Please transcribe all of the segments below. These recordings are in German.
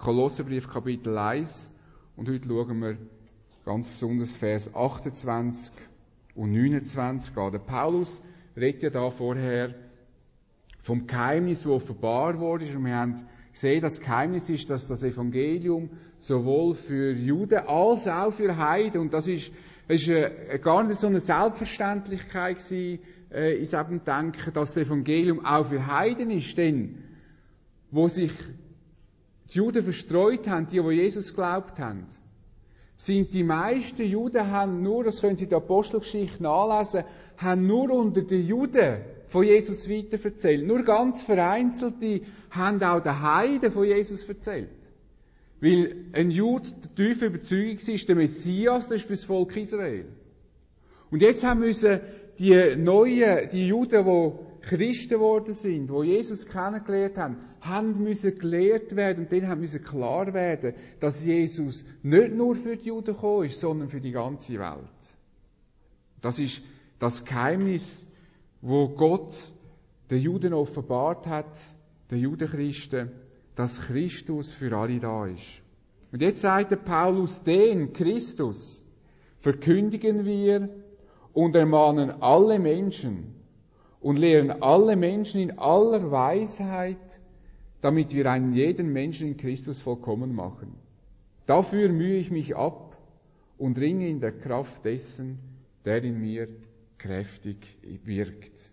Kolosserbrief Kapitel 1. Und heute schauen wir ganz besonders Vers 28 und 29 an. Der Paulus redet ja da vorher vom Geheimnis, das offenbar wurde. Und wir haben gesehen, das Geheimnis ist, dass das Evangelium sowohl für Juden als auch für Heiden, und das ist gar nicht so eine Selbstverständlichkeit gewesen, in seinem Denken, dass das Evangelium auch für Heiden ist, denn wo sich die Juden verstreut haben, die Jesus geglaubt haben, sind die meisten Juden haben nur, das können Sie in der Apostelgeschichte nachlesen, haben nur unter den Juden von Jesus weiterverzählt. Nur ganz Vereinzelte haben auch den Heiden von Jesus erzählt. Weil ein Jude der tiefen Überzeugung war, der Messias, das ist für das Volk Israel. Und jetzt müssen die Juden, die Christen geworden sind, die Jesus kennengelernt haben müssen gelehrt werden, und denen müssen klar werden, dass Jesus nicht nur für die Juden gekommen ist, sondern für die ganze Welt. Das ist das Geheimnis, wo Gott den Juden offenbart hat, den Judenchristen, dass Christus für alle da ist. Und jetzt sagt der Paulus, den Christus verkündigen wir und ermahnen alle Menschen und lehren alle Menschen in aller Weisheit, damit wir einen jeden Menschen in Christus vollkommen machen. Dafür mühe ich mich ab und ringe in der Kraft dessen, der in mir kräftig wirkt.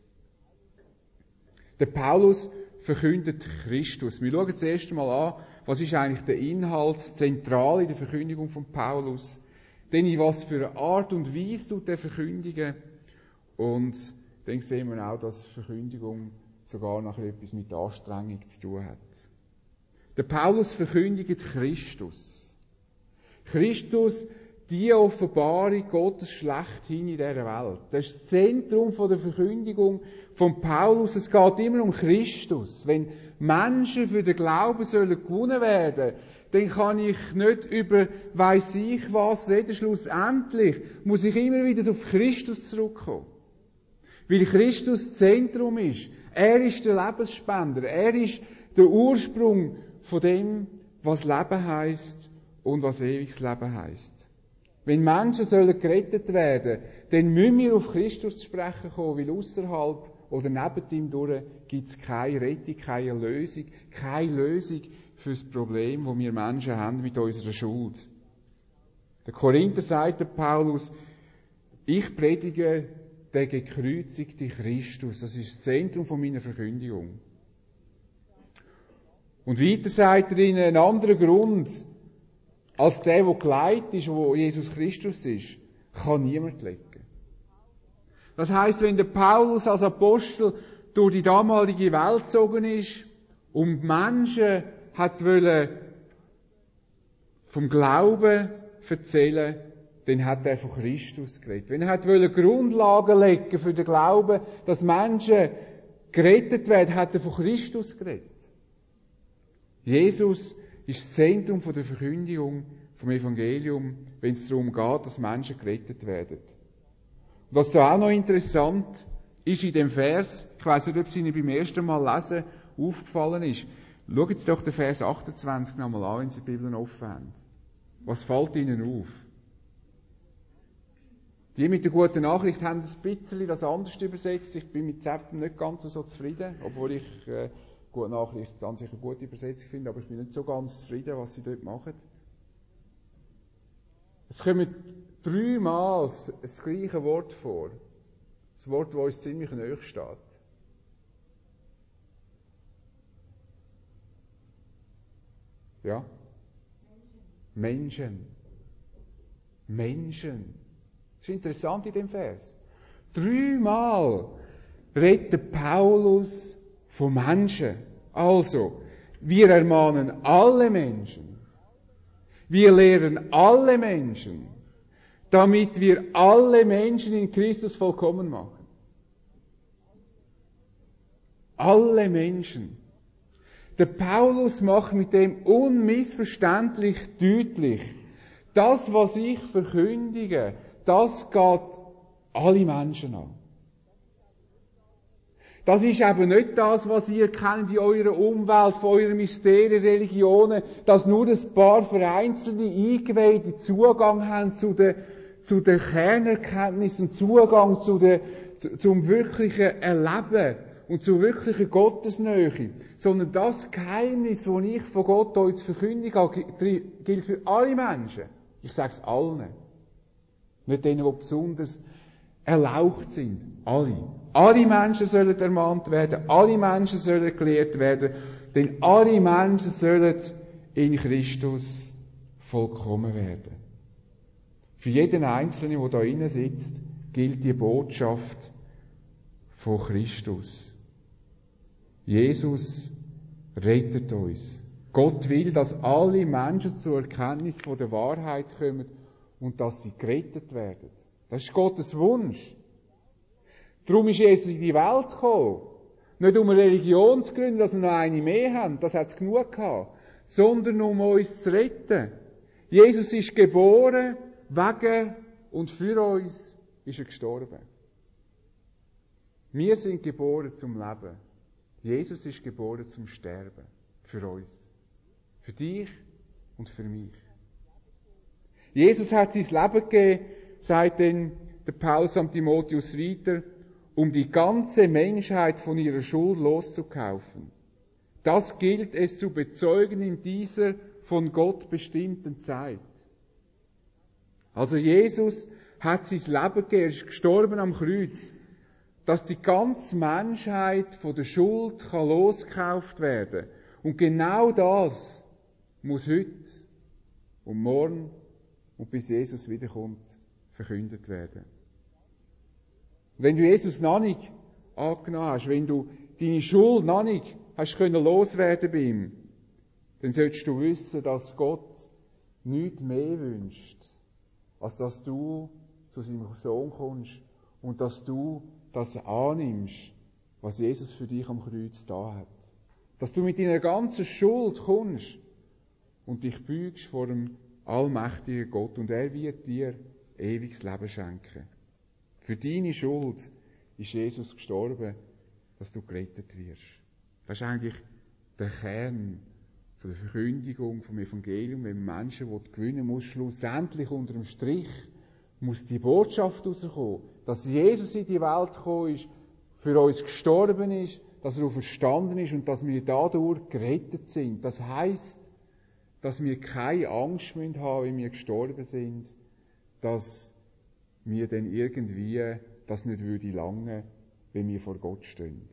Der Paulus verkündet Christus. Wir schauen das erste Mal an, was ist eigentlich der Inhalt, zentral in der Verkündigung von Paulus. Denn in was für eine Art und Weise tut er verkündigen. Und dann sehen wir auch, dass Verkündigung sogar noch etwas mit Anstrengung zu tun hat. Der Paulus verkündigt Christus. Christus, die Offenbarung Gottes schlechthin in dieser Welt. Das ist das Zentrum der Verkündigung von Paulus. Es geht immer um Christus. Wenn Menschen für den Glauben sollen gewonnen werden, dann kann ich nicht über weiss ich was reden. Schlussendlich muss ich immer wieder auf Christus zurückkommen. Weil Christus das Zentrum ist. Er ist der Lebensspender. Er ist der Ursprung von dem, was Leben heisst und was ewiges Leben heisst. Wenn Menschen sollen gerettet werden, dann müssen wir auf Christus zu sprechen kommen, weil außerhalb oder neben ihm durch gibt es keine Rettung, keine Lösung für das Problem, das wir Menschen haben mit unserer Schuld. Der Korinther sagt der Paulus, ich predige den gekreuzigten Christus. Das ist das Zentrum von meiner Verkündigung. Und weiter sagt er ihnen, einen anderen Grund als der geleitet ist, wo Jesus Christus ist, kann niemand legen. Das heisst, wenn der Paulus als Apostel durch die damalige Welt gezogen ist und die Menschen vom Glauben erzählen, dann hat er von Christus geredet. Wenn er Grundlagen legen für den Glauben, dass Menschen gerettet werden, hat er von Christus geredet. Jesus ist das Zentrum der Verkündigung vom Evangelium, wenn es darum geht, dass Menschen gerettet werden. Und was da auch noch interessant ist in dem Vers, ich weiss nicht, ob es Ihnen beim ersten Mal lesen aufgefallen ist, schauen Sie doch den Vers 28 nochmal an, wenn Sie die Bibel offen haben. Was fällt Ihnen auf? Die mit der guten Nachricht haben ein bisschen das anders übersetzt. Ich bin mit Zepten nicht ganz so zufrieden, obwohl ich gute Nachricht an sich eine gute Übersetzung finde, aber ich bin nicht so ganz zufrieden, was sie dort machen. Es kommt 3-mal das gleiche Wort vor. Das Wort, das uns ziemlich nahe steht. Ja? Menschen. Das ist interessant in dem Vers. 3-mal redet Paulus von Menschen. Also, wir ermahnen alle Menschen. Wir lehren alle Menschen, damit wir alle Menschen in Christus vollkommen machen. Alle Menschen. Der Paulus macht mit dem unmissverständlich deutlich, das, was ich verkündige, das geht alle Menschen an. Das ist eben nicht das, was ihr kennt in eurer Umwelt, von euren Mysterienreligionen, dass nur ein paar vereinzelte Eingeweihte Zugang haben zu den Kernerkenntnissen, Zugang zum wirklichen Erleben und zur wirklichen Gottesnähe. Sondern das Geheimnis, das ich von Gott euch zu verkündigen habe, gilt für alle Menschen. Ich sage es allen. Nicht denen, die besonders erlaucht sind. Alle. Alle Menschen sollen ermahnt werden, alle Menschen sollen gelehrt werden, denn alle Menschen sollen in Christus vollkommen werden. Für jeden Einzelnen, der da innen sitzt, gilt die Botschaft von Christus. Jesus rettet uns. Gott will, dass alle Menschen zur Erkenntnis von der Wahrheit kommen und dass sie gerettet werden. Das ist Gottes Wunsch. Darum ist Jesus in die Welt gekommen. Nicht um eine Religion zu gründen, dass wir noch eine mehr haben, das hat es genug gehabt, sondern um uns zu retten. Jesus ist geboren, wegen und für uns ist er gestorben. Wir sind geboren zum Leben. Jesus ist geboren zum Sterben. Für uns. Für dich und für mich. Jesus hat sein Leben gegeben, sagt dann der Paulus an Timotheus weiter, um die ganze Menschheit von ihrer Schuld loszukaufen. Das gilt es zu bezeugen in dieser von Gott bestimmten Zeit. Also Jesus hat sein Leben gegeben, er ist gestorben am Kreuz, dass die ganze Menschheit von der Schuld losgekauft werden kann. Und genau das muss heute und morgen und bis Jesus wiederkommt verkündet werden. Wenn du Jesus noch nicht angenommen hast, wenn du deine Schuld noch nicht hast können loswerden bei ihm, dann solltest du wissen, dass Gott nichts mehr wünscht, als dass du zu seinem Sohn kommst und dass du das annimmst, was Jesus für dich am Kreuz da hat. Dass du mit deiner ganzen Schuld kommst und dich beugst vor dem allmächtigen Gott und er wird dir ewiges Leben schenken. Für deine Schuld ist Jesus gestorben, dass du gerettet wirst. Das ist eigentlich der Kern von der Verkündigung vom Evangelium, wenn man Menschen gewinnen muss, schlussendlich unter dem Strich muss die Botschaft rauskommen, dass Jesus in die Welt gekommen ist, für uns gestorben ist, dass er auferstanden ist und dass wir dadurch gerettet sind. Das heisst, dass wir keine Angst haben müssen, wenn wir gestorben sind, dass wir dann irgendwie das nicht würde lange, wenn wir vor Gott stehen.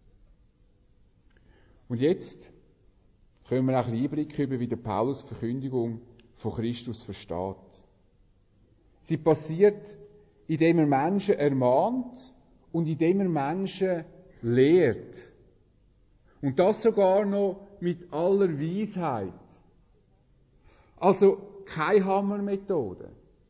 Und jetzt können wir auch einen Einblick über, wie der Paulus die Verkündigung von Christus versteht. Sie passiert, indem er Menschen ermahnt und indem er Menschen lehrt. Und das sogar noch mit aller Weisheit. Also keine Hammermethode.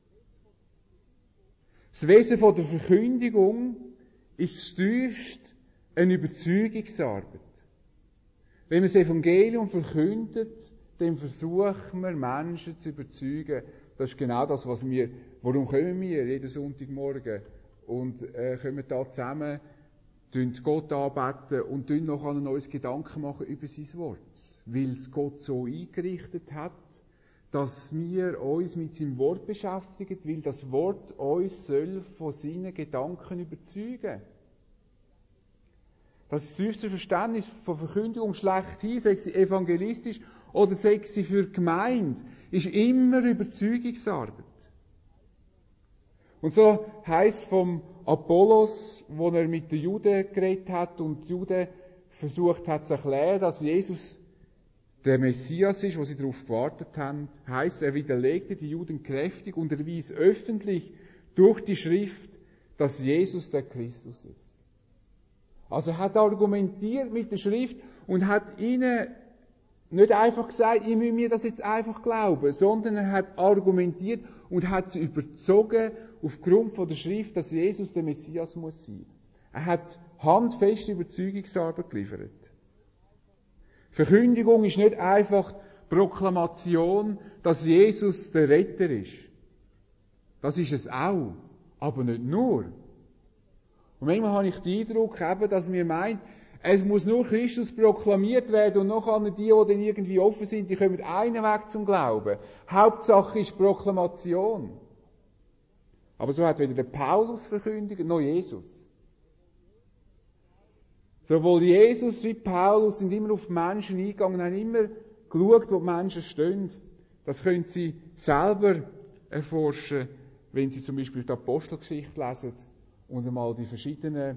Das Wesen von der Verkündigung ist tiefst eine Überzeugungsarbeit. Wenn man das Evangelium verkündet, dann versuchen wir, Menschen zu überzeugen. Das ist genau das, warum kommen wir jeden Sonntagmorgen und kommen da zusammen, Gott anbeten und noch an uns Gedanken machen über sein Wort. Weil es Gott so eingerichtet hat, dass wir uns mit seinem Wort beschäftigen, weil das Wort uns soll von seinen Gedanken überzeugen. Das ist das tiefste Verständnis von Verkündigung schlechthin, sei sie evangelistisch oder sei sie für die Gemeinde, ist immer Überzeugungsarbeit. Und so heisst vom Apollos, wo er mit den Juden geredet hat und die Juden versucht hat zu erklären, dass Jesus der Messias ist, wo sie darauf gewartet haben, heisst, er widerlegte die Juden kräftig und erwies öffentlich durch die Schrift, dass Jesus der Christus ist. Also er hat argumentiert mit der Schrift und hat ihnen nicht einfach gesagt, ich muss mir das jetzt einfach glauben, sondern er hat argumentiert und hat sie überzogen aufgrund von der Schrift, dass Jesus der Messias muss sein. Er hat handfeste Überzeugungsarbeit geliefert. Verkündigung ist nicht einfach Proklamation, dass Jesus der Retter ist. Das ist es auch, aber nicht nur. Und manchmal habe ich den Eindruck, eben, dass wir meinen, es muss nur Christus proklamiert werden und noch alle die dann irgendwie offen sind, die kommen einen Weg zum Glauben. Hauptsache ist Proklamation. Aber so hat weder der Paulus verkündigt, noch Jesus. Sowohl Jesus wie Paulus sind immer auf Menschen eingegangen, haben immer geschaut, wo die Menschen stehen. Das können sie selber erforschen, wenn sie zum Beispiel die Apostelgeschichte lesen und einmal die verschiedenen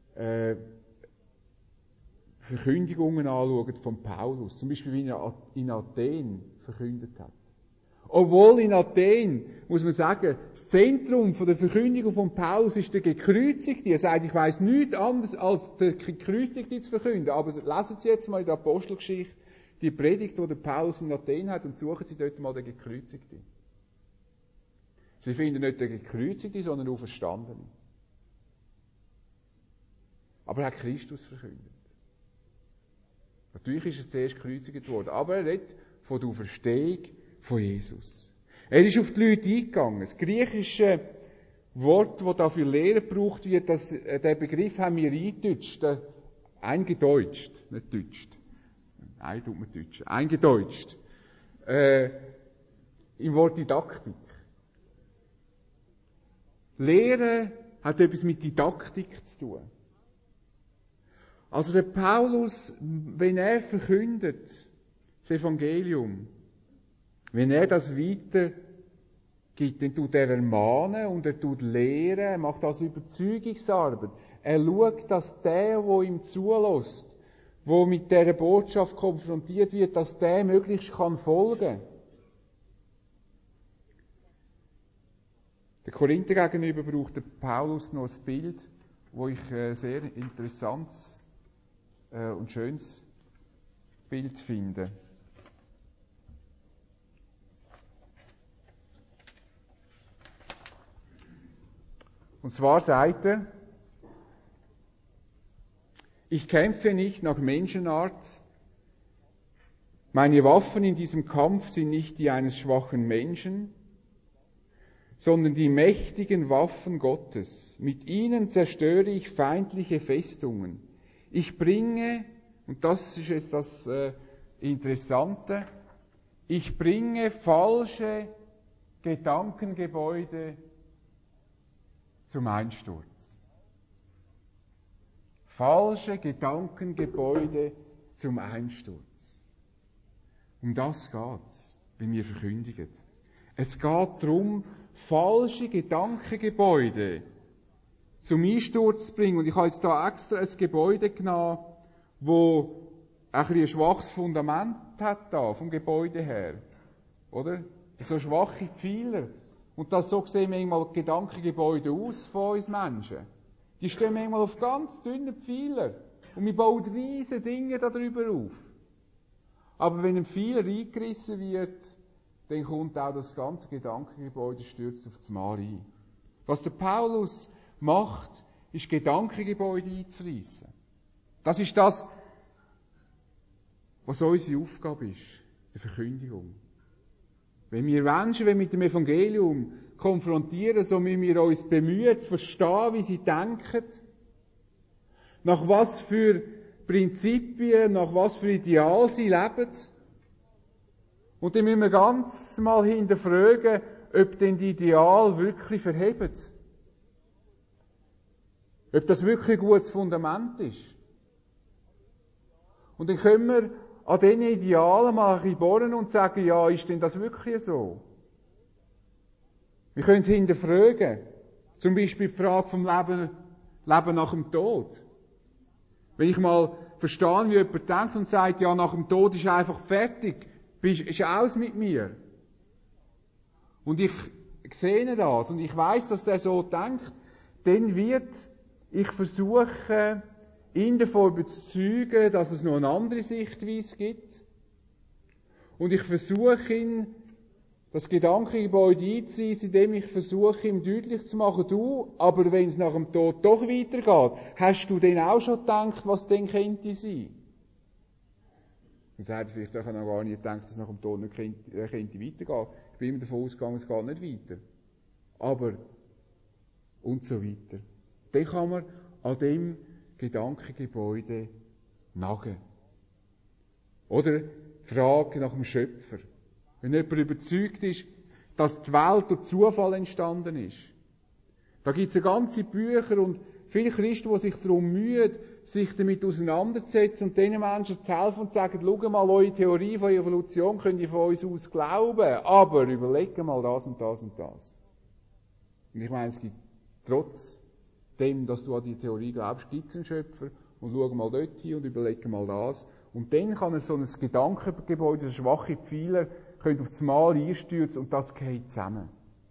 Verkündigungen anschauen von Paulus. Zum Beispiel, wie er in Athen verkündet hat. Obwohl in Athen, muss man sagen, das Zentrum der Verkündigung von Paulus ist der Gekreuzigte. Er sagt, ich weiss nichts anderes als der Gekreuzigte zu verkünden. Aber lesen Sie jetzt mal in der Apostelgeschichte die Predigt, die der Paulus in Athen hat, und suchen Sie dort mal den Gekreuzigten. Sie finden nicht den Gekreuzigten, sondern den Auferstandenen. Aber er hat Christus verkündet. Natürlich ist er zuerst gekreuzigt worden, aber er redet von der Auferstehung von Jesus. Er ist auf die Leute eingegangen. Das griechische Wort, das da für Lehre gebraucht wird, den Begriff haben wir eingedeutscht, nicht deutscht. Nein, tut man deutsch. Eingedeutscht. Im Wort Didaktik. Lehre hat etwas mit Didaktik zu tun. Also der Paulus, wenn er verkündet, das Evangelium, wenn er das weitergibt, dann tut er ermahnen und er tut lehren, er macht also Überzeugungsarbeit. Er schaut, dass der ihm zulässt, der mit dieser Botschaft konfrontiert wird, dass der möglichst folgen kann. Der Korinther gegenüber braucht der Paulus noch ein Bild, wo ich sehr interessantes und schönes Bild finde. Und zwar sagt er, ich kämpfe nicht nach Menschenart, meine Waffen in diesem Kampf sind nicht die eines schwachen Menschen, sondern die mächtigen Waffen Gottes. Mit ihnen zerstöre ich feindliche Festungen. Ich bringe, und das ist jetzt das Interessante, ich bringe falsche Gedankengebäude zum Einsturz. Falsche Gedankengebäude zum Einsturz. Um das geht's, wenn wir verkündigen. Es geht darum, falsche Gedankengebäude zum Einsturz zu bringen. Und ich habe jetzt da extra ein Gebäude genommen, wo ein schwaches Fundament hat da, vom Gebäude her. Oder? So schwache Pfeiler. Und das so sehen manchmal Gedankengebäude aus von uns Menschen. Die stehen manchmal auf ganz dünnen Pfeiler. Und wir bauen riesige Dinge darüber auf. Aber wenn ein Pfeiler eingerissen wird, dann kommt auch das ganze Gedankengebäude stürzt auf das Mal ein. Was der Paulus macht, ist Gedankengebäude einzureissen. Das ist das, was unsere Aufgabe ist, die Verkündigung. Wenn wir Menschen mit dem Evangelium konfrontieren, so müssen wir uns bemühen, zu verstehen, wie sie denken, nach was für Prinzipien, nach was für Idealen sie leben. Und dann müssen wir ganz mal hinterfragen, ob denn die Ideale wirklich verheben. Ob das wirklich ein gutes Fundament ist. Und dann können wir an diesen Idealen mal ein bisschen bohren und sagen, ja, ist denn das wirklich so? Wir können es hinterfragen. Zum Beispiel die Frage vom Leben nach dem Tod. Wenn ich mal verstehe, wie jemand denkt und sagt, ja, nach dem Tod ist einfach fertig, ist aus mit mir. Und ich sehe das und ich weiß, dass der so denkt, dann wird ich versuchen, ihn davon überzeugen, dass es noch eine andere Sichtweise gibt. Und ich versuche ihn, das Gedankengebäude einzuziehen, indem ich versuche, ihm deutlich zu machen, du, aber wenn es nach dem Tod doch weitergeht, hast du denn auch schon gedacht, was denn könnte sein? Dann sagt er vielleicht, ich habe noch gar nicht gedacht, dass es nach dem Tod nicht könnte weitergehen. Ich bin immer davon ausgegangen, es geht nicht weiter. Aber, und so weiter. Dann kann man an dem Gedankengebäude nagen. Oder die Frage nach dem Schöpfer. Wenn jemand überzeugt ist, dass die Welt durch Zufall entstanden ist, da gibt es ganze Bücher und viele Christen, die sich darum mühen, sich damit auseinanderzusetzen und diesen Menschen zu helfen und zu sagen, schau mal, eure Theorie von Evolution könnt ihr von uns aus glauben, aber überlegt mal das und das und das. Und ich meine, es gibt trotzdem, dass du an die Theorie glaubst, gibt es einen Schöpfer und schau mal dort hin und überleg mal das. Und dann kann so ein Gedankengebäude, so schwache Pfeiler, könnt auf das Mal einstürzen und das geht zusammen.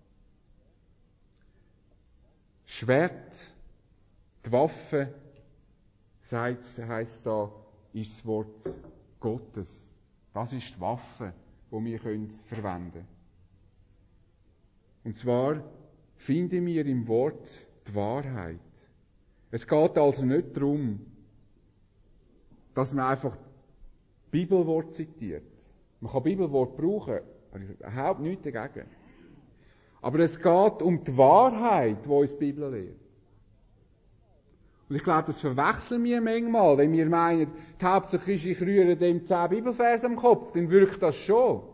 Schwert, die Waffe, heisst da, ist das Wort Gottes. Das ist die Waffe, die wir verwenden können. Und zwar finden wir im Wort die Wahrheit. Es geht also nicht darum, dass man einfach Bibelwort zitiert. Man kann Bibelwort brauchen, aber überhaupt nichts dagegen. Aber es geht um die Wahrheit, die uns die Bibel lehrt. Und ich glaube, das verwechseln wir manchmal, wenn wir meinen, die Hauptsache ist, ich rühre dem 10 Bibelverse am Kopf, dann wirkt das schon.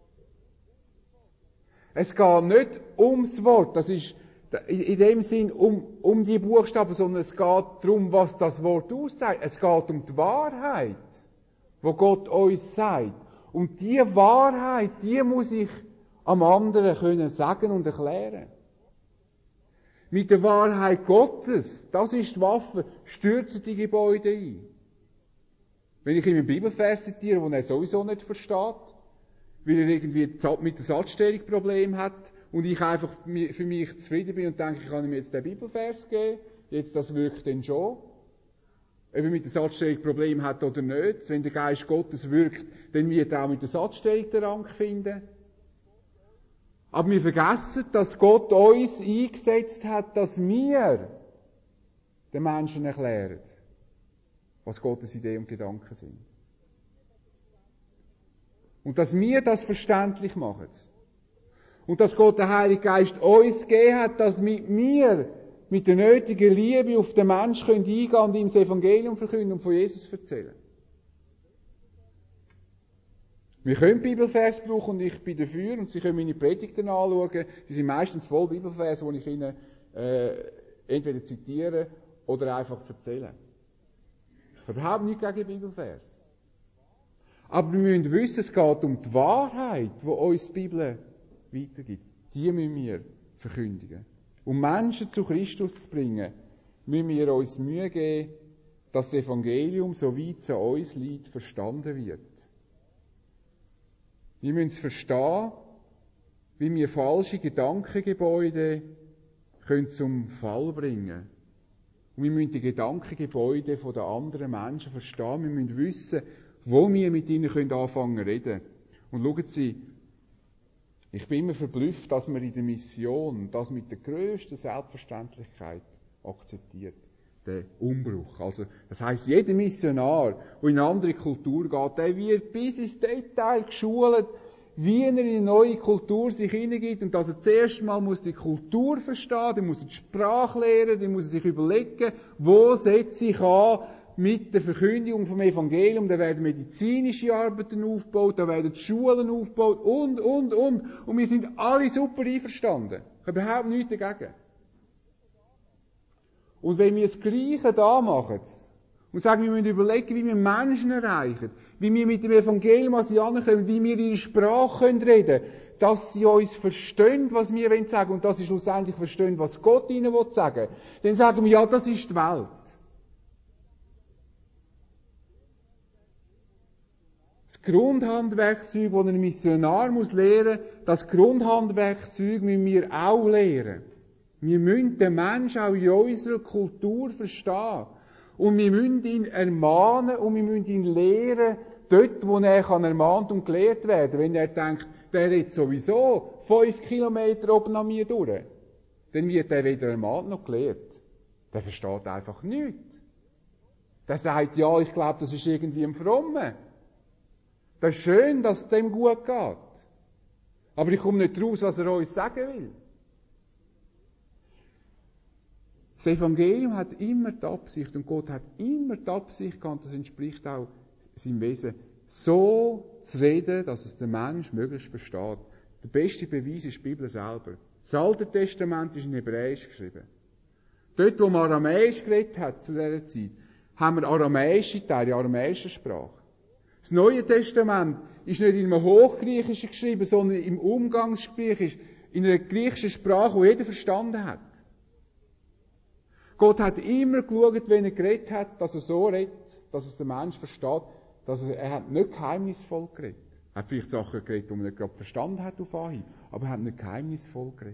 Es geht nicht ums Wort, das ist in dem Sinn um die Buchstaben, sondern es geht darum, was das Wort aussagt. Es geht um die Wahrheit, wo Gott uns sagt. Und diese Wahrheit, die muss ich am anderen können sagen und erklären. Mit der Wahrheit Gottes, das ist die Waffe, stürzen die Gebäude ein. Wenn ich ihm einen Bibelvers zitiere, den er sowieso nicht versteht, weil er irgendwie mit der Satzstellung Problem hat und ich einfach für mich zufrieden bin und denke, ich kann ihm jetzt den Bibelvers geben, jetzt das wirkt dann schon. Ob er mit der Satzstellung Problem hat oder nicht, wenn der Geist Gottes wirkt, dann wird er auch mit der Satzstellung den Rang finden. Aber wir vergessen, dass Gott uns eingesetzt hat, dass wir den Menschen erklären, was Gottes Idee und Gedanken sind. Und dass wir das verständlich machen. Und dass Gott, der Heilige Geist, uns gegeben hat, dass wir mit der nötigen Liebe auf den Menschen eingehen und ihm das Evangelium verkünden und von Jesus erzählen. Wir können Bibelvers brauchen und ich bin dafür und Sie können meine Predigten anschauen. Die sind meistens voll Bibelvers, die ich Ihnen entweder zitiere oder einfach erzähle. Ich habe überhaupt nichts gegen Bibelvers. Aber wir müssen wissen, es geht um die Wahrheit, die uns die Bibel weitergibt. Die müssen wir verkündigen. Um Menschen zu Christus zu bringen, müssen wir uns Mühe geben, dass das Evangelium, so weit es an uns liegt, verstanden wird. Wir müssen es verstehen, wie wir falsche Gedankengebäude zum Fall bringen können. Und wir müssen die Gedankengebäude der anderen Menschen verstehen. Wir müssen wissen, wo wir mit ihnen anfangen zu reden. Und schauen Sie, ich bin immer verblüfft, dass man in der Mission das mit der grössten Selbstverständlichkeit akzeptiert. Den Umbruch. Also, das heisst, jeder Missionar, der in eine andere Kultur geht, der wird bis ins Detail geschult, wie er in eine neue Kultur sich hineingibt und dass er zuerst mal muss die Kultur verstehen, dann muss er die Sprache lernen, dann muss er sich überlegen, wo setze ich an mit der Verkündigung vom Evangelium, da werden medizinische Arbeiten aufgebaut, da werden Schulen aufgebaut und. Und wir sind alle super einverstanden. Ich habe überhaupt nichts dagegen. Und wenn wir das Gleiche da machen und sagen, wir müssen überlegen, wie wir Menschen erreichen, wie wir mit dem Evangelium an sie ankommen, wie wir ihre Sprache reden können, dass sie uns verstehen, was wir sagen wollen und dass sie schlussendlich verstehen, was Gott ihnen sagen will, dann sagen wir, ja, das ist die Welt. Das Grundhandwerkzeug, das ein Missionar lernen muss, das Grundhandwerkzeug müssen wir auch lernen. Wir müssen den Menschen auch in unserer Kultur verstehen. Und wir müssen ihn ermahnen und wir müssen ihn lehren, dort, wo er ermahnt und gelehrt werden kann. Wenn er denkt, der redet sowieso 5 Kilometer oben an mir durch, dann wird er weder ermahnt noch gelehrt. Der versteht einfach nichts. Der sagt, ja, ich glaube, das ist irgendwie ein Frommer. Das ist schön, dass es dem gut geht. Aber ich komme nicht raus, was er uns sagen will. Das Evangelium hat immer die Absicht, und Gott hat immer die Absicht gehabt, das entspricht auch seinem Wesen, so zu reden, dass es der Mensch möglichst versteht. Der beste Beweis ist die Bibel selber. Das Alte Testament ist in Hebräisch geschrieben. Dort, wo man Aramäisch geredet hat zu dieser Zeit, haben wir aramäische Teile, aramäische Sprache. Das Neue Testament ist nicht in einem Hochgriechischen geschrieben, sondern im Umgangsgriechisch, in einer griechischen Sprache, die jeder verstanden hat. Gott hat immer geschaut, wenn er geredet hat, dass er so redet, dass es der Mensch versteht, dass er hat nicht geheimnisvoll geredet. Er hat vielleicht Sachen geredet, die man nicht gerade verstanden hat auf Anhieb, aber er hat nicht geheimnisvoll geredet.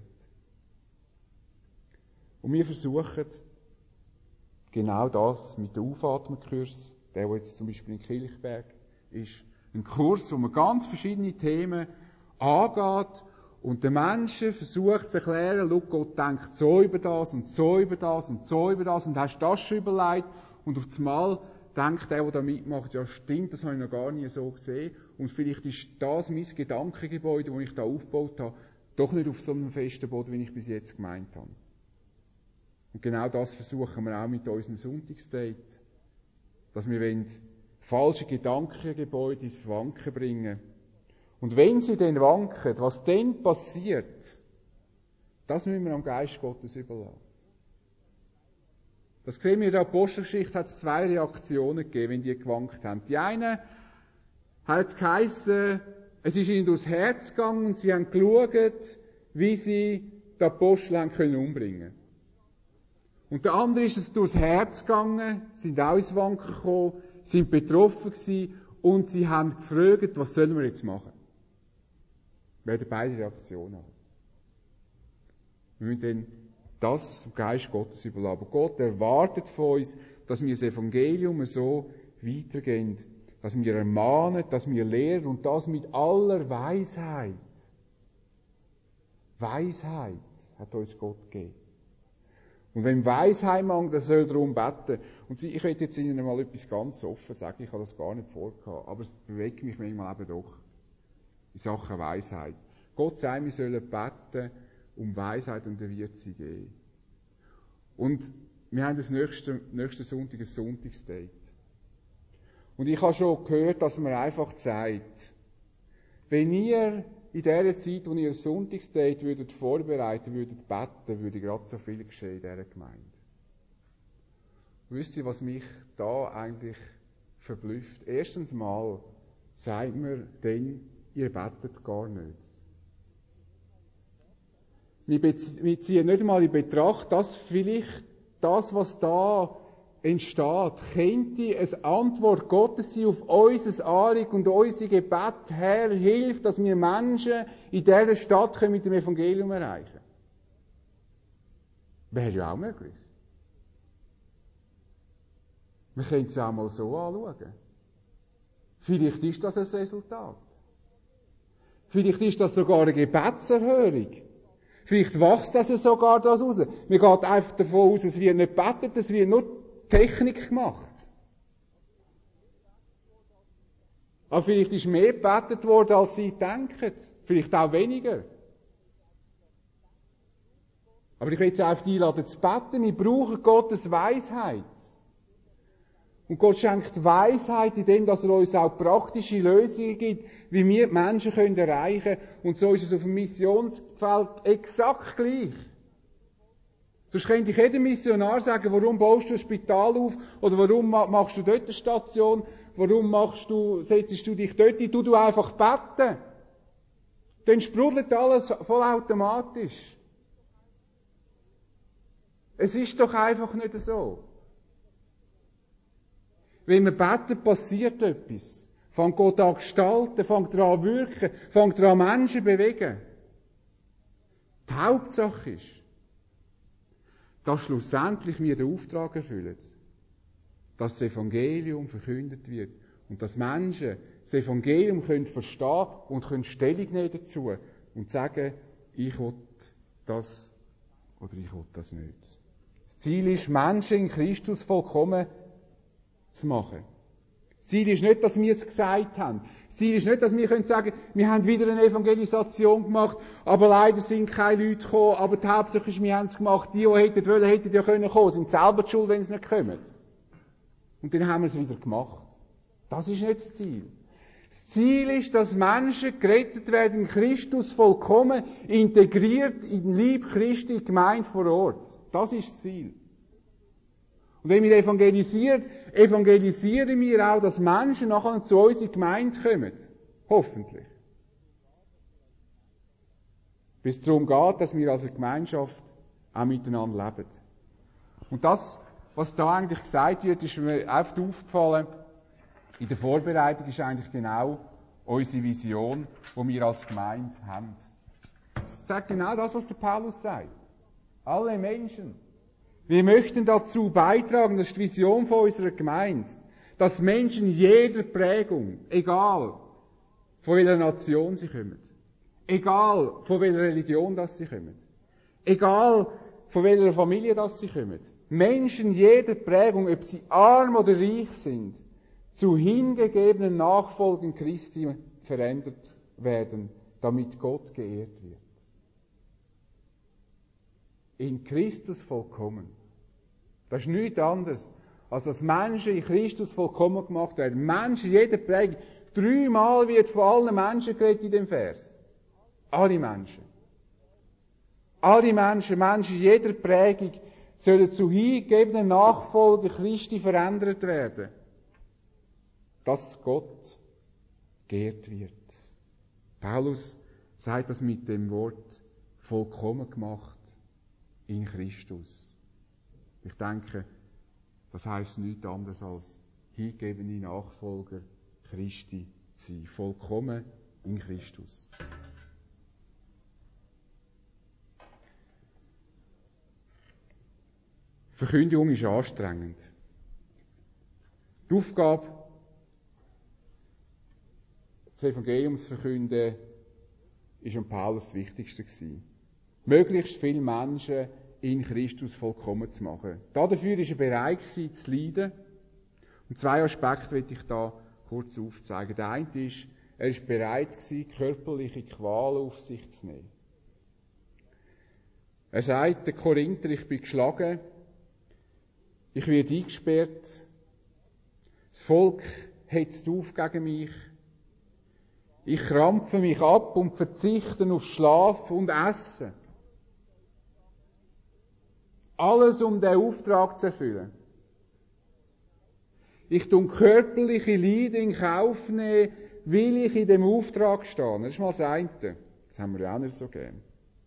Und wir versuchen, genau das mit dem Aufatmerkurs, der jetzt zum Beispiel in Kilchberg ist, ein Kurs, wo man ganz verschiedene Themen angeht und den Menschen versucht zu erklären, schau, Gott denkt so über das und so über das und so über das und hast das schon überlegt und auf einmal denkt der da mitmacht, ja stimmt, das habe ich noch gar nie so gesehen und vielleicht ist das mein Gedankengebäude, das ich da aufgebaut habe, doch nicht auf so einem festen Boden, wie ich bis jetzt gemeint habe. Und genau das versuchen wir auch mit unseren Sonntagsdates, dass wir falsche Gedankengebäude ins Wanken bringen. Und wenn sie dann wanken, was dann passiert, das müssen wir am Geist Gottes überlassen. Das sehen wir in der Apostelgeschichte, hat es 2 Reaktionen gegeben, wenn die gewankt haben. Die eine hat es geheissen, es ist ihnen durchs Herz gegangen und sie haben geschaut, wie sie die Apostel haben können umbringen. Und der andere ist es durchs Herz gegangen, sind auch ins Wanken gekommen, sind betroffen gewesen und sie haben gefragt, was sollen wir jetzt machen? Wir werden beide Reaktionen haben. Wir müssen dann das dem Geist Gottes überlassen. Aber Gott erwartet von uns, dass wir das Evangelium so weitergehen, dass wir ermahnen, dass wir lehren und das mit aller Weisheit. Weisheit hat uns Gott gegeben. Und wenn Weisheit mangelt, dann soll darum beten. Und ich will jetzt Ihnen mal etwas ganz offen sagen, ich habe das gar nicht vorgehabt, aber es bewegt mich manchmal eben doch. In Sachen Weisheit. Gott sagt, wir sollen beten um Weisheit und er wird sie geben. Und wir haben das nächsten Sonntag ein Sonntagsdate. Und ich habe schon gehört, dass man einfach sagt, wenn ihr in der Zeit, wo ihr ein Sonntagsdate würdet vorbereiten, würdet beten, würde gerade so viel geschehen in dieser Gemeinde. Wisst ihr, was mich da eigentlich verblüfft? Erstens mal sagt mir dann, ihr betet gar nicht. Wir ziehen nicht einmal in Betracht, dass vielleicht das, was da entsteht, könnte eine Antwort Gottes sein auf unser Anliegen und unser Gebet. Herr, hilf, dass wir Menschen in dieser Stadt mit dem Evangelium erreichen können. Wäre ja auch möglich. Wir können es auch mal so anschauen. Vielleicht ist das ein Resultat. Vielleicht ist das sogar eine Gebetserhörung. Vielleicht wächst das sogar das raus. Man geht einfach davon aus, es wird nicht gebetet, es wird nur Technik gemacht. Aber vielleicht ist mehr gebetet worden, als Sie denken. Vielleicht auch weniger. Aber ich will jetzt einfach einladen zu beten. Wir brauchen Gottes Weisheit. Und Gott schenkt Weisheit, indem dass er uns auch praktische Lösungen gibt, wie wir die Menschen erreichen können. Und so ist es auf dem Missionsfeld exakt gleich. Sonst könnte ich jedem Missionar sagen, warum baust du ein Spital auf? Oder warum machst du dort eine Station? Warum setzt du dich dort ein? Du einfach beten. Dann sprudelt alles vollautomatisch. Es ist doch einfach nicht so. Wenn wir beten, passiert etwas. Fängt Gott an gestalten, fängt er an wirken, fängt er an Menschen bewegen. Die Hauptsache ist, dass schlussendlich wir den Auftrag erfüllen, dass das Evangelium verkündet wird und dass Menschen das Evangelium können verstehen und können Stellung nehmen dazu und sagen, ich will das oder ich will das nicht. Das Ziel ist, Menschen in Christus vollkommen zu machen. Das Ziel ist nicht, dass wir es gesagt haben. Das Ziel ist nicht, dass wir sagen können, wir haben wieder eine Evangelisation gemacht, aber leider sind keine Leute gekommen, aber die Hauptsache ist, wir haben es gemacht, die hätten wollen, hätten ja können kommen, sind selber die Schuld, wenn sie nicht kommen. Und dann haben wir es wieder gemacht. Das ist nicht das Ziel. Das Ziel ist, dass Menschen gerettet werden, in Christus vollkommen, integriert in den Lieb Christi, Gemeinde vor Ort. Das ist das Ziel. Und wenn wir evangelisieren wir auch, dass Menschen nachher zu uns in die Gemeinde kommen. Hoffentlich. Bis es darum geht, dass wir als eine Gemeinschaft auch miteinander leben. Und das, was da eigentlich gesagt wird, ist mir oft aufgefallen, in der Vorbereitung ist eigentlich genau unsere Vision, die wir als Gemeinde haben. Es sagt genau das, was der Paulus sagt. Alle Menschen. Wir möchten dazu beitragen, das ist die Vision von unserer Gemeinde, dass Menschen jeder Prägung, egal von welcher Nation sie kommen, egal von welcher Religion das sie kommen, egal von welcher Familie das sie kommen, Menschen jeder Prägung, ob sie arm oder reich sind, zu hingegebenen Nachfolgen Christi verändert werden, damit Gott geehrt wird. In Christus vollkommen. Das ist nichts anderes, als dass Menschen in Christus vollkommen gemacht werden. Menschen, jeder Prägung. 3-mal wird von allen Menschen geredet in dem Vers. Alle Menschen. Alle Menschen, Menschen jeder Prägung, sollen zu hingegebenen Nachfolger Christi verändert werden. Dass Gott geehrt wird. Paulus sagt das mit dem Wort vollkommen gemacht in Christus. Ich denke, das heisst nichts anderes als hingegebene Nachfolger Christi zu sein. Vollkommen in Christus. Verkündigung ist anstrengend. Die Aufgabe, das Evangelium zu verkünden, ist am Paulus das Wichtigste gewesen. Möglichst viele Menschen in Christus vollkommen zu machen. Dafür war er bereit gewesen, zu leiden. Und 2 Aspekte will ich da kurz aufzeigen. Der eine ist, er war bereit gewesen, körperliche Qualen auf sich zu nehmen. Er sagt, der Korinther, ich bin geschlagen, ich werde eingesperrt, das Volk hetzt auf gegen mich, ich krampfe mich ab und verzichte auf Schlaf und Essen. Alles, um den Auftrag zu erfüllen. Ich tue körperliche Leiden in Kauf nehmen, will ich in dem Auftrag stehen. Das ist mal das eine. Das haben wir ja auch nicht so gern.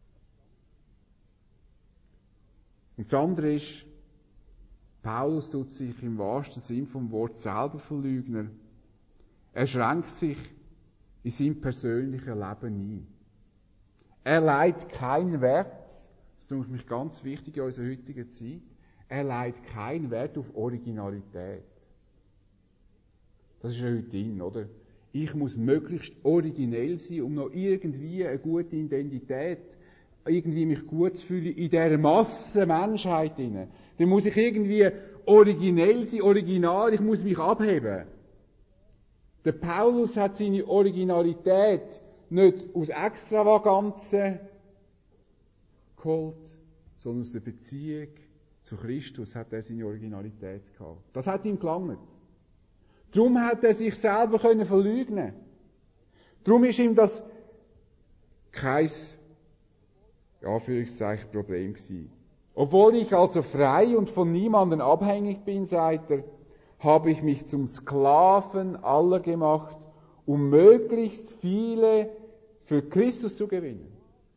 Und das andere ist, Paulus tut sich im wahrsten Sinn vom Wort selber verleugnen. Er schränkt sich in seinem persönlichen Leben ein. Er legt keinen Wert, das ist für mich ganz wichtig in unserer heutigen Zeit, er legt keinen Wert auf Originalität. Das ist ja heute drin, oder? Ich muss möglichst originell sein, um noch irgendwie eine gute Identität, irgendwie mich gut zu fühlen in dieser Masse Menschheit hinein. Dann muss ich irgendwie originell sein, original, ich muss mich abheben. Der Paulus hat seine Originalität nicht aus Extravaganzen geholt, sondern aus der Beziehung zu Christus hat er seine Originalität gehabt. Das hat ihm gelangt. Darum hat er sich selber verleugnen. Darum ist ihm das kein, Anführungszeichen, Problem gewesen. Obwohl ich also frei und von niemandem abhängig bin, sagt er, habe ich mich zum Sklaven aller gemacht, um möglichst viele für Christus zu gewinnen.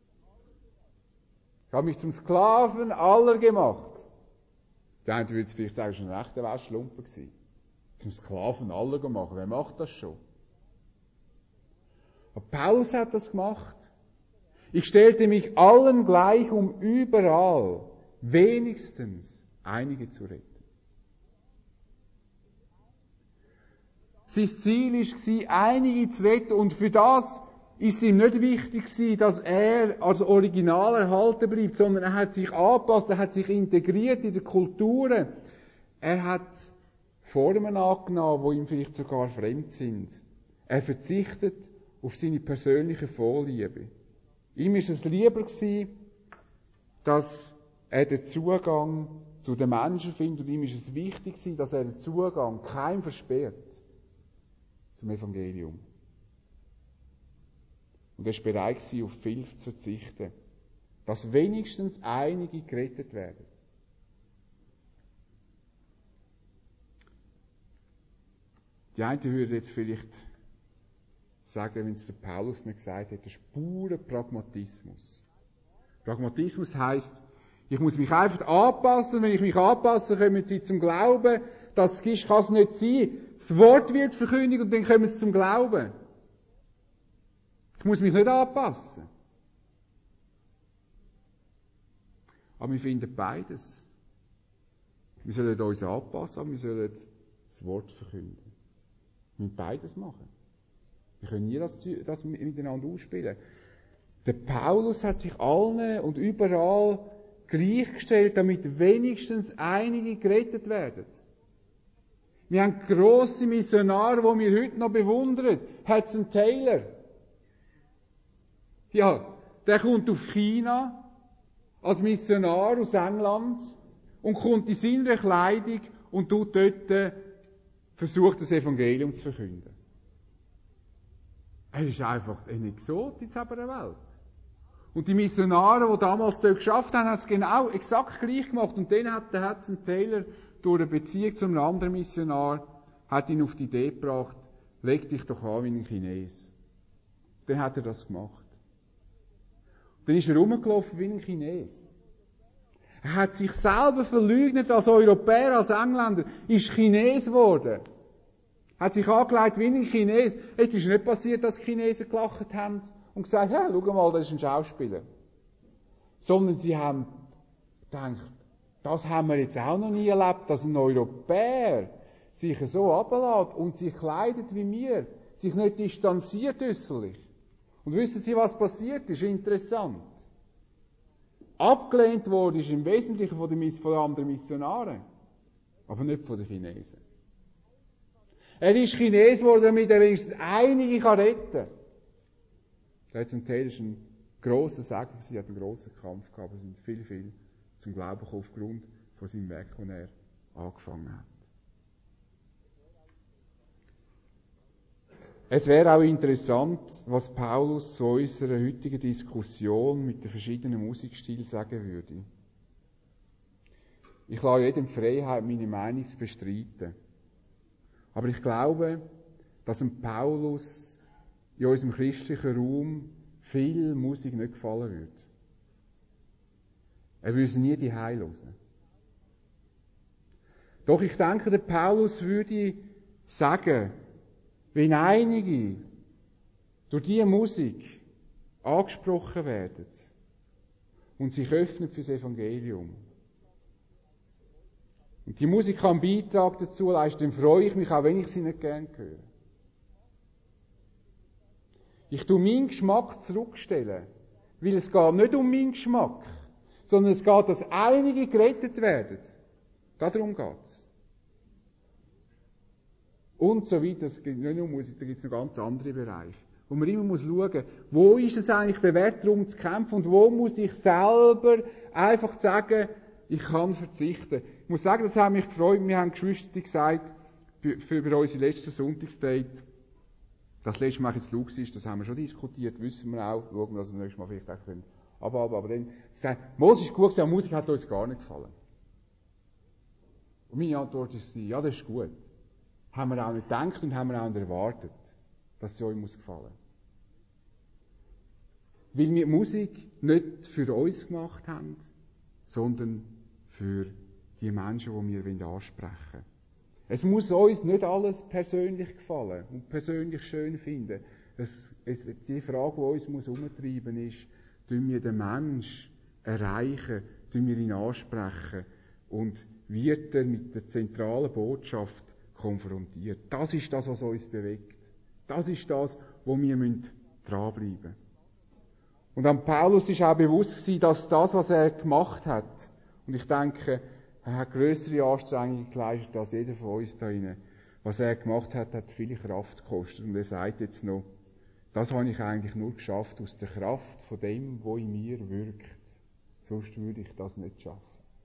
Ich habe mich zum Sklaven aller gemacht. Der eine würde vielleicht sagen, schon recht, der wäre Schlumpen gewesen. Zum Sklaven aller gemacht. Wer macht das schon? Aber Paulus hat das gemacht. Ich stellte mich allen gleich, um überall wenigstens einige zu retten. Sein Ziel war, einige zu retten, und für das ist ihm nicht wichtig, dass er als Original erhalten bleibt, sondern er hat sich angepasst, er hat sich integriert in die Kulturen. Er hat Formen angenommen, die ihm vielleicht sogar fremd sind. Er verzichtet auf seine persönliche Vorliebe. Ihm ist es lieber gewesen, dass er den Zugang zu den Menschen findet, und ihm ist es wichtig gewesen, dass er den Zugang keinem versperrt zum Evangelium. Und er war bereit gewesen, auf viel zu verzichten, dass wenigstens einige gerettet werden. Die einen würden jetzt vielleicht sagen, wenn es der Paulus nicht gesagt hätte, das ist purer Pragmatismus. Pragmatismus heisst, ich muss mich einfach anpassen, und wenn ich mich anpasse, kommen sie zum Glauben. Das kann es nicht sein. Das Wort wird verkündigt und dann kommen sie zum Glauben. Ich muss mich nicht anpassen. Aber wir finden beides. Wir sollen uns anpassen, aber wir sollen das Wort verkünden. Wir müssen beides machen. Wir können nie das miteinander ausspielen. Der Paulus hat sich allen und überall gleichgestellt, damit wenigstens einige gerettet werden. Wir haben grosse Missionare, die wir heute noch bewundern. Hudson Taylor. Ja, der kommt auf China als Missionar aus England und kommt in seiner Kleidung und tut dort versucht, das Evangelium zu verkünden. Er ist einfach ein Exot in dieser Welt. Und die Missionare, die damals dort geschafft haben, haben es genau exakt gleich gemacht. Und dann hat der Hudson Taylor durch eine Beziehung zu einem anderen Missionar hat ihn auf die Idee gebracht, leg dich doch an wie ein Chines. Dann hat er das gemacht. Dann ist er rumgelaufen wie ein Chines. Er hat sich selber verleugnet als Europäer, als Engländer, ist Chines geworden. Hat sich angelegt wie ein Chines. Jetzt ist nicht passiert, dass die Chinesen gelacht haben und gesagt, ja, schau mal, das ist ein Schauspieler. Sondern sie haben gedacht, das haben wir jetzt auch noch nie erlebt, dass ein Europäer sich so ablässt und sich kleidet wie wir, sich nicht distanziert äußerlich. Und wissen Sie, was passiert ist? Interessant. Abgelehnt wurde ist im Wesentlichen von den anderen Missionaren, aber nicht von den Chinesen. Er ist Chines geworden, damit er wenigstens einige retten kann. Der Hudson Taylor ist ein grosser Segen, sie hat einen grossen Kampf gehabt, aber sind viel zum Glauben gekommen aufgrund von seinem Weg, den er angefangen hat. Es wäre auch interessant, was Paulus zu unserer heutigen Diskussion mit den verschiedenen Musikstilen sagen würde. Ich lasse jedem Freiheit, meine Meinung zu bestreiten. Aber ich glaube, dass dem Paulus in unserem christlichen Raum viel Musik nicht gefallen würde. Er würde sie nie die hören. Doch ich denke, der Paulus würde sagen, wenn einige durch diese Musik angesprochen werden und sich öffnen für das Evangelium und die Musik kann einen Beitrag dazu leisten, dann freue ich mich, auch wenn ich sie nicht gerne höre. Ich tue meinen Geschmack zurückstellen, weil es geht nicht um meinen Geschmack, sondern es geht, dass einige gerettet werden. Darum geht es. Und so weiter. Es gibt nicht nur Musik, da gibt es noch ganz andere Bereiche. Wo man immer schauen muss, wo ist es eigentlich bewährt, darum zu kämpfen und wo muss ich selber einfach sagen, ich kann verzichten. Ich muss sagen, das hat mich gefreut. Wir haben Geschwister gesagt, für unsere letzte Sonntagsdate, das letzte Mal jetzt Lux ist, das haben wir schon diskutiert, wissen wir auch, schauen wir, dass wir nächstes Mal vielleicht auch können. Aber dann, gesagt, Mose ist gut gewesen, aber Musik hat uns gar nicht gefallen. Und meine Antwort ist, ja, das ist gut. Haben wir auch nicht gedacht und haben wir auch nicht erwartet, dass sie euch muss gefallen. Weil wir Musik nicht für uns gemacht haben, sondern für die Menschen, die wir ansprechen wollen. Es muss uns nicht alles persönlich gefallen und persönlich schön finden. Die Frage, die uns umtreiben muss, ist, tun wir den Menschen erreichen, tun wir ihn ansprechen und wird er mit der zentralen Botschaft konfrontiert. Das ist das, was uns bewegt. Das ist das, wo wir dranbleiben müssen. Und an Paulus ist auch bewusst gewesen, dass das, was er gemacht hat, und ich denke, er hat grössere Anstrengungen geleistet als jeder von uns da drinnen, Was er gemacht hat, hat viel Kraft gekostet. Und er sagt jetzt noch, das habe ich eigentlich nur geschafft aus der Kraft von dem, wo in mir wirkt. Sonst würde ich das nicht schaffen.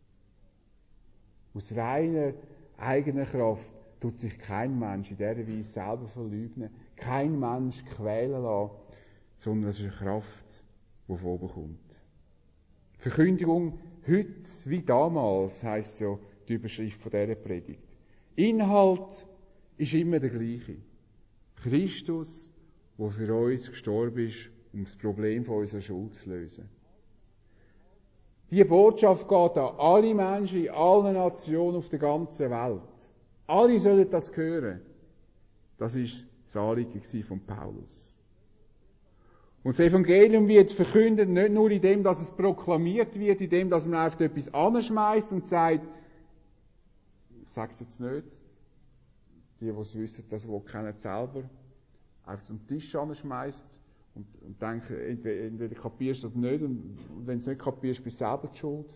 Aus reiner eigener Kraft tut sich kein Mensch in dieser Weise selber verleugnen, kein Mensch quälen lassen, sondern es ist eine Kraft, die von oben kommt. Verkündigung heute wie damals, heisst ja die Überschrift von dieser Predigt. Inhalt ist immer der gleiche. Christus, der für uns gestorben ist, um das Problem von unserer Schuld zu lösen. Diese Botschaft geht an alle Menschen in allen Nationen auf der ganzen Welt. Alle sollen das hören. Das ist das Anliegen von Paulus. Und das Evangelium wird verkündet nicht nur in dem, dass es proklamiert wird, in dem, dass man einfach etwas anschmeißt und sagt, ich sage es jetzt nicht, die es wissen, das kennen es selber, einfach zum Tisch anschmeißt und denken, entweder kapierst du das nicht und wenn du es nicht kapierst, bist du selber die Schuld.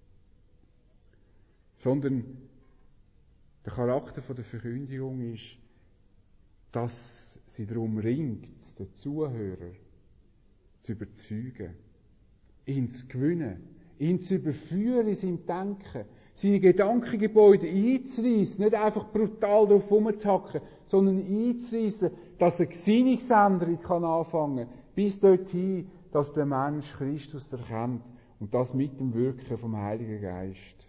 Sondern der Charakter der Verkündigung ist, dass sie darum ringt, den Zuhörer zu überzeugen, ihn zu gewinnen, ihn zu überführen in seinem Denken, seine Gedankengebäude einzureissen, nicht einfach brutal drauf rumzuhacken, sondern einzureissen, dass eine Gesinnungsänderung anfangen kann, bis dorthin, dass der Mensch Christus erkennt und das mit dem Wirken vom Heiligen Geist.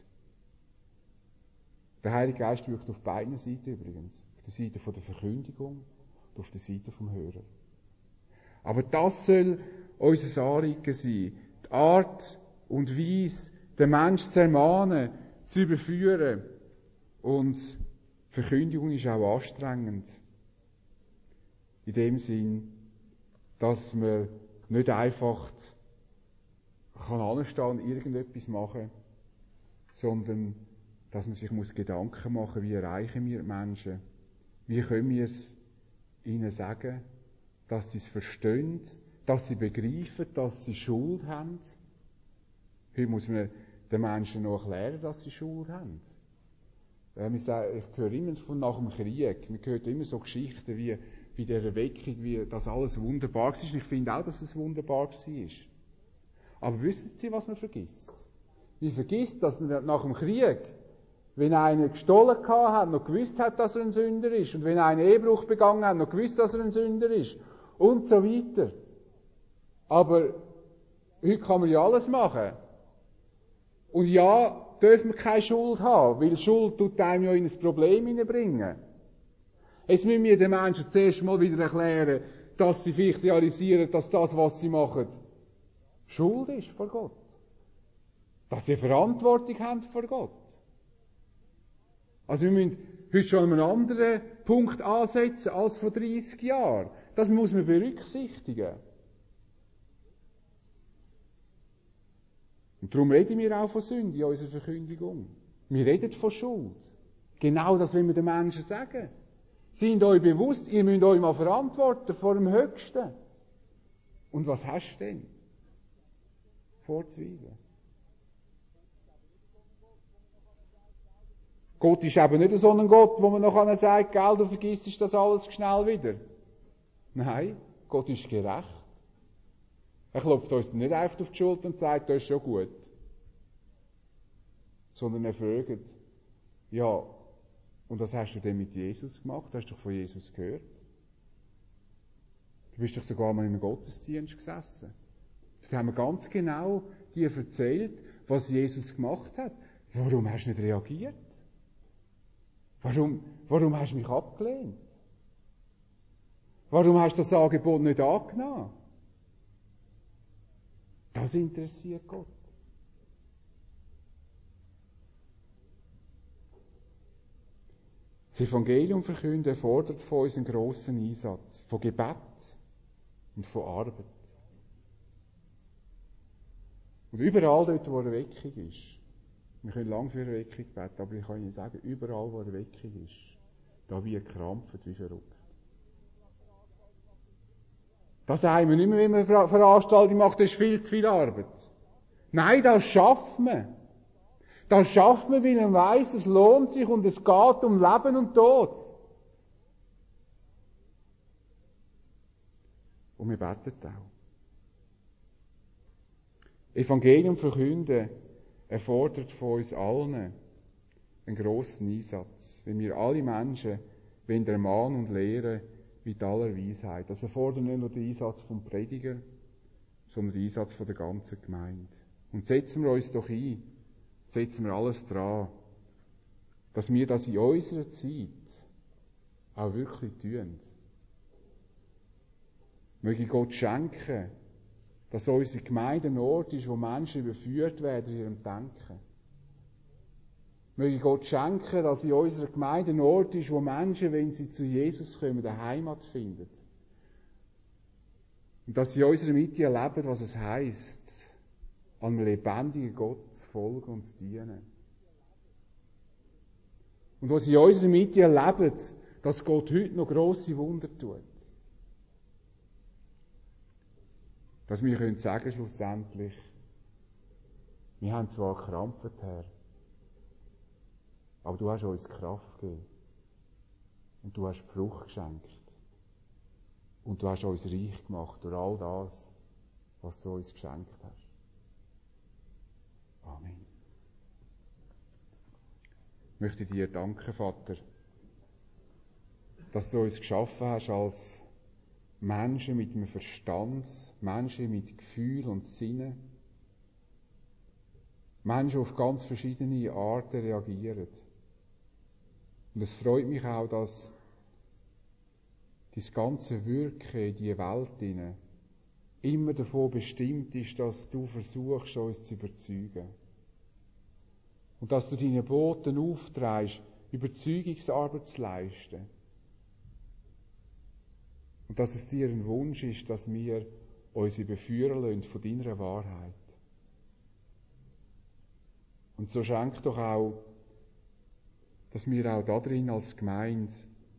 Der Heilige Geist wirkt auf beiden Seiten übrigens. Auf der Seite der Verkündigung und auf der Seite vom Hörer. Aber das soll unser Anliegen sein. Die Art und Weise, den Menschen zu ermahnen, zu überführen. Und Verkündigung ist auch anstrengend. In dem Sinn, dass man nicht einfach anstehen und irgendetwas machen, sondern dass man sich Gedanken machen muss, wie erreichen wir die Menschen? Wie können wir es ihnen sagen, dass sie es verstehen, dass sie begreifen, dass sie Schuld haben? Heute muss man den Menschen noch erklären, dass sie Schuld haben. Ich höre immer von nach dem Krieg, man hört immer so Geschichten wie bei der Erweckung, wie das alles wunderbar war. Und ich finde auch, dass es wunderbar war. Aber wissen Sie, was man vergisst? Man vergisst, dass man nach dem Krieg, wenn einer gestohlen hat, noch gewusst hat, dass er ein Sünder ist. Und wenn einer Ehebruch begangen hat, noch gewusst, dass er ein Sünder ist. Und so weiter. Aber heute kann man ja alles machen. Und ja, darf man keine Schuld haben, weil Schuld tut einem ja in ein Problem hineinbringen. Jetzt müssen wir den Menschen zuerst mal wieder erklären, dass sie vielleicht realisieren, dass das, was sie machen, Schuld ist vor Gott. Dass sie Verantwortung haben vor Gott. Also wir müssen heute schon an einem anderen Punkt ansetzen als vor 30 Jahren. Das muss man berücksichtigen. Und darum reden wir auch von Sünde in unserer Verkündigung. Wir reden von Schuld. Genau das wollen wir den Menschen sagen. Seid euch bewusst, ihr müsst euch mal verantworten vor dem Höchsten. Und was hast du denn vorzuweisen? Gott ist eben nicht so ein Gott, wo man noch sagt, gell, du vergisst das alles schnell wieder. Nein, Gott ist gerecht. Er klopft uns nicht einfach auf die Schulter und sagt, das ist schon gut. Sondern er fragt, ja, und was hast du denn mit Jesus gemacht? Hast du doch von Jesus gehört? Du bist doch sogar mal in einem Gottesdienst gesessen. Dort haben wir ganz genau dir erzählt, was Jesus gemacht hat. Warum hast du nicht reagiert? Warum hast du mich abgelehnt? Warum hast du das Angebot nicht angenommen? Das interessiert Gott. Das Evangelium verkünden erfordert von uns einen grossen Einsatz, von Gebet und von Arbeit. Und überall dort, wo Erweckung ist, wir können lange für Erweckung beten, aber ich kann Ihnen sagen, überall, wo Erweckung ist, da wird gekrampft wie verrückt. Da sagen wir nicht mehr, wenn man eine Veranstaltung macht, das ist viel zu viel Arbeit. Nein, das schafft man. Das schafft man, weil man weiss, es lohnt sich und es geht um Leben und Tod. Und wir beten auch. Evangelium verkünden erfordert von uns allen einen grossen Einsatz. Wenn wir alle Menschen ermahnen und lehren mit aller Weisheit. Das erfordert nicht nur den Einsatz vom Prediger, sondern den Einsatz von der ganzen Gemeinde. Und setzen wir uns doch ein, setzen wir alles dran, dass wir das in unserer Zeit auch wirklich tun. Möge Gott schenken, dass unsere Gemeinde ein Ort ist, wo Menschen überführt werden in ihrem Denken. Möge Gott schenken, dass in unserer Gemeinde ein Ort ist, wo Menschen, wenn sie zu Jesus kommen, eine Heimat finden. Und dass sie in unserer Mitte erleben, was es heisst, an einem lebendigen Gott zu folgen und zu dienen. Und was sie in unserer Mitte erleben, dass Gott heute noch grosse Wunder tut. Dass wir können sagen, schlussendlich, wir haben zwar gekrampft, Herr, aber du hast uns Kraft gegeben. Und du hast Frucht geschenkt. Und du hast uns reich gemacht durch all das, was du uns geschenkt hast. Amen. Ich möchte dir danken, Vater, dass du uns geschaffen hast als Menschen mit einem Verstand, Menschen mit Gefühl und Sinnen, Menschen, die auf ganz verschiedene Arten reagieren. Und es freut mich auch, dass das ganze Wirken in diese Welt hinein immer davon bestimmt ist, dass du versuchst, uns zu überzeugen. Und dass du deinen Boten aufträgst, Überzeugungsarbeit zu leisten. Und dass es dir ein Wunsch ist, dass wir uns überführen lassen von deiner Wahrheit. Und so schenk doch auch, dass wir auch darin als Gemeinde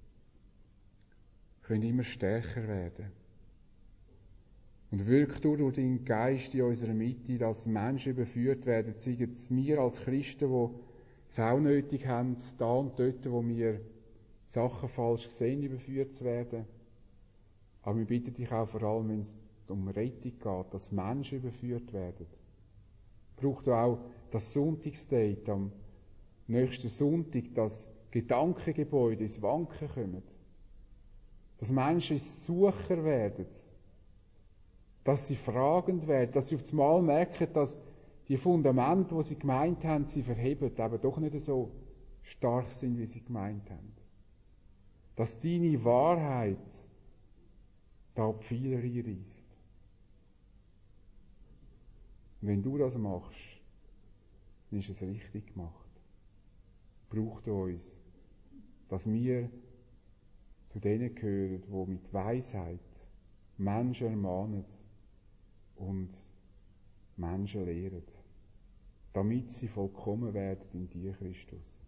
können immer stärker werden. Und wirk du durch deinen Geist in unserer Mitte, dass Menschen überführt werden, seien es wir als Christen, die es auch nötig haben, da und dort, wo wir Sachen falsch sehen, überführt zu werden. Aber wir bitten dich auch vor allem, wenn es um Rettung geht, dass Menschen überführt werden. Braucht auch das Sonntagsdate am nächsten Sonntag, dass Gedankengebäude ins Wanken kommen. Dass Menschen Sucher werden. Dass sie fragend werden. Dass sie auf einmal merken, dass die Fundamente, die sie gemeint haben, sie verheben, eben doch nicht so stark sind, wie sie gemeint haben. Dass deine Wahrheit da die Pfeiler einreisst. Und wenn du das machst, dann ist es richtig gemacht. Braucht uns, dass wir zu denen gehören, die mit Weisheit Menschen ermahnen und Menschen lehren, damit sie vollkommen werden in dir, Christus.